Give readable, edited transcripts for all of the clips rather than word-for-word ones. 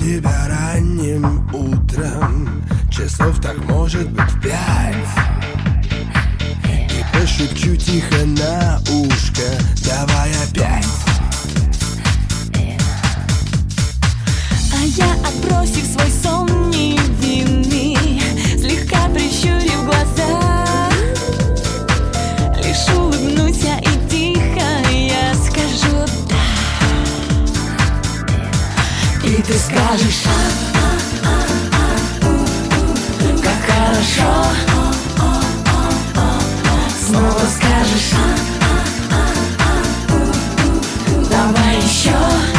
тебя ранним утром, часов так может быть в 5, и пошепчу тихо на ушко: давай опять. А я, отбросив свой сон невинный, слегка прищурив глаза, лишь улыбнусь я и тихо я скажу «да». И ты скажешь: как хорошо. Снова скажешь: давай еще.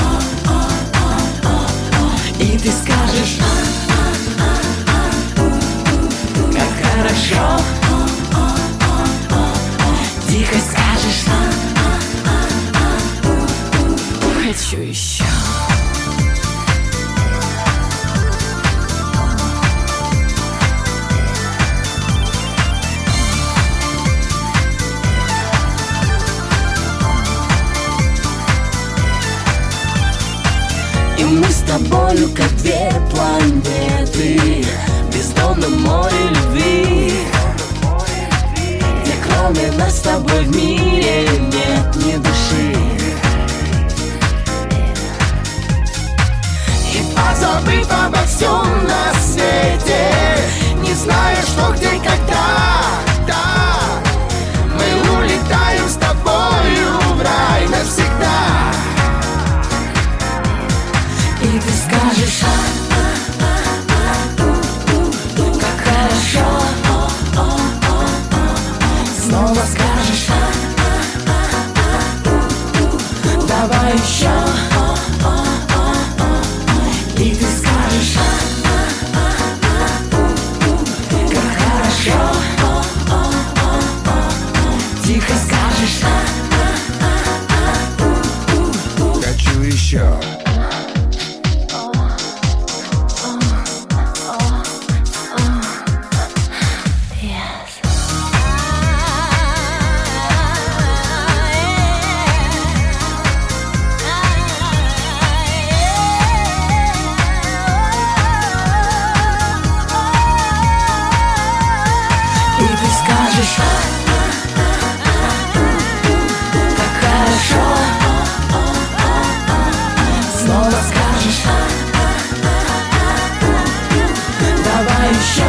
И ты скажешь: как хорошо. Тихо скажешь: хочу еще. И мы с тобою как две планеты в бездонном море любви, где кроме нас с тобой в мире нет ни души. И позабыв обо всем на свете, не зная, что, где, когда, да, мы улетаем с тобою в рай навсегда. И ты скажешь: как хорошо. Снова скажешь: давай еще. И ты скажешь: как хорошо. Тихо скажешь: Хочу еще. И ты скажешь: как хорошо. Снова скажешь: давай еще.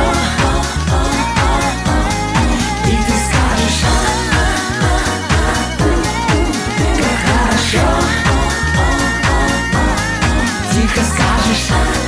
И ты скажешь: как хорошо. Тихо скажешь: